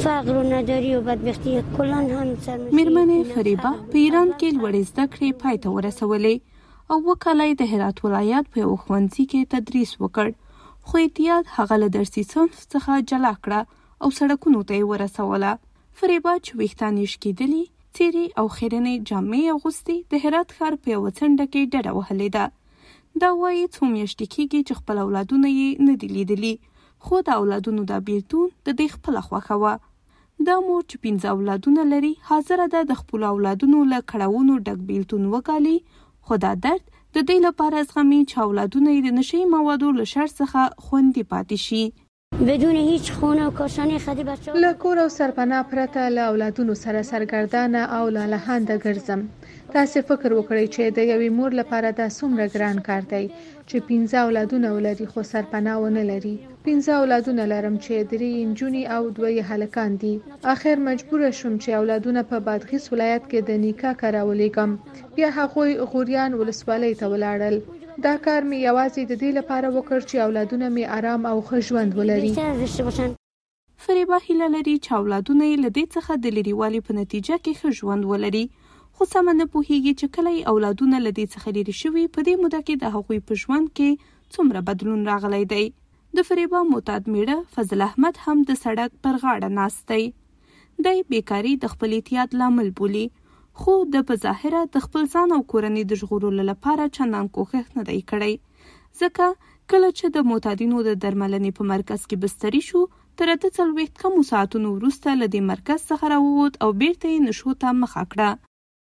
فقر و نداری و بدبختی کلان هم سر میرمنې فریبه په ایران کې لوړې زده کړې پای ته ورسولې او وکاله د هرات ولایت په یو ښوونځي کې تدریس وکړ، خو احتیاط هغه له درسي صنف څخه جلا کړه او سړکونو ته یې ورسوله. فریبه چې ویښتان یې شکېدلي، څیرې او خیرنې جامې اغوستې، د هرات ښار په یوه څنډه کې ډډه وهلې ده. دا وایي څو میاشتې کېږي چې خپل اولادونه یې نه دي لیدلي، خو د اولادونو دا بیلتون د دې خپله خوښه وه. دا مور چې 5 اولادونه لري حاضره ده د خپلو اولادونو له کړاوونو ډک بیلتون وګالي، خو دا درد د دې لپاره زغمي چې اولادونه یې د نشهیي موادو له شر څخه خوندي پاتې شي. بدون هیچ خونه و کاشانه خدی بچه‌ها له کور او سرپناه پرته له اولادونو سره سرګردانه او لالهانده ګرځم. تاسې فکر وکړئ چې د یوې مور لپاره دا څومره ګران کار دی چې 15 اولادونه ولري خو سرپناه ونه لري. 15 اولادونه لرم چې 3 نجونې او 2 هلکان دي. اخر مجبوره شوم چې اولادونه په بادغیس ولایت کې د نیکا کره ولیږم. بیا هغوی غوریان ولسوالۍ ته ولاړل. دا کار مې یوازې د دې لپاره وکړ چې اولادونه مې آرام او ښه ژوند ولري. فریبه هیله لري چې اولادونه یې له دې څخه د لرېوالي په نتیجه کې ښه ژوند ولري، خو سمه نه پوهیږي چې کله یې اولادونه له دې څخه لرې شوي، په دې موده کې د هغوی په ژوند کې څومره بدلون راغلی دی. د فریبه معتاد میړه فضل احمد هم د سړک پر غاړه ناست دی. دی بیکاري د خپل احتیاط لامل بولي، خو د په ظاهره د خپل ځان او کورنۍ د ژغورلو لپاره چندان کوښښ نه دی کړی، ځکه کله چې د معتادینو د درملنې په مرکز کې بستري شو، تر 40 کمو ساعتونو وروسته له دې مرکز څخه راووت او بیرته یې نشو ته مخه کړه.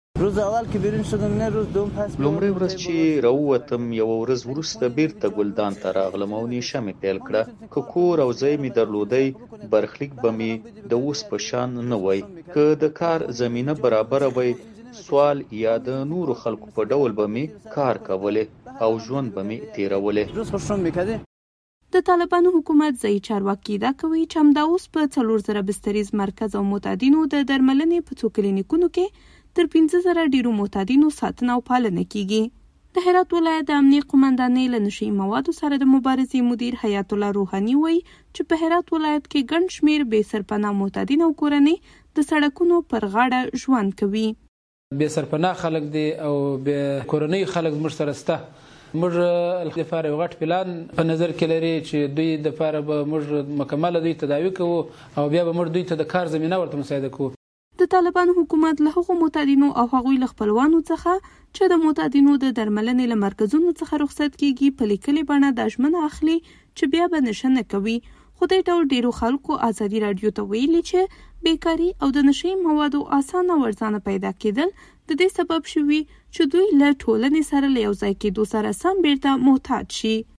لومړی ورځ چې راووتم، یوه ورځ وروسته بیرته ګلدان ته راغلم او نیشه مې پیل کړه. که کور او ځای مې درلودی، برخلیک به مې د اوس په شان نه وای. که د کار زمینه برابره وای، سوال یا د نورو خلکو په ډول به مې کار کولی او ژوند به مې تیرولی. د طالبانو حکومت ځایي چارواکي دا کوي چې همدا اوس په 4000 بستریز مرکز او معتادینو د درملنې په 2 کلینیکونو کې تر 15000 ډیرو معتادینو ساتنه او پالنه کیږي. د هرات ولایت د امنیه قومندانۍ له نشهیي موادو سره د مبارزې مدیر حیات الله روحاني وایي چې په هرات ولایت کې ګڼ شمېر بې سرپناه معتادین او کورنۍ د سړکونو پر غاړه ژوند کوي. بې سرپناه خلک دي او بې کورنۍ خلک زموږ سره شته. موږ لپاره یو غټ پلان په نظر کې لري چې دوی لپاره به موږ مکمله دوی تداوي کوو او بیا به موږ دوی ته د کار زمینه ورته مساعده کوو. د طالبانو حکومت له هغو معتادینو او هغوی له خپلوانو څخه چې د معتادینو د درملنې له مرکزونو څخه رخصت کیږي په لیکلې بڼه دا ژمنه اخلي چې بیا به نشه نه کوي. خو دې ډول ډیرو خلکو ازادي راډیو ته ویلي چې بیکاري او د نشهیي موادو اسانه ورځانه پیدا کېدل د دې سبب شوي چې دوی له ټولنې سره له یو ځای کېدو سره سم بیرته محتاج شي.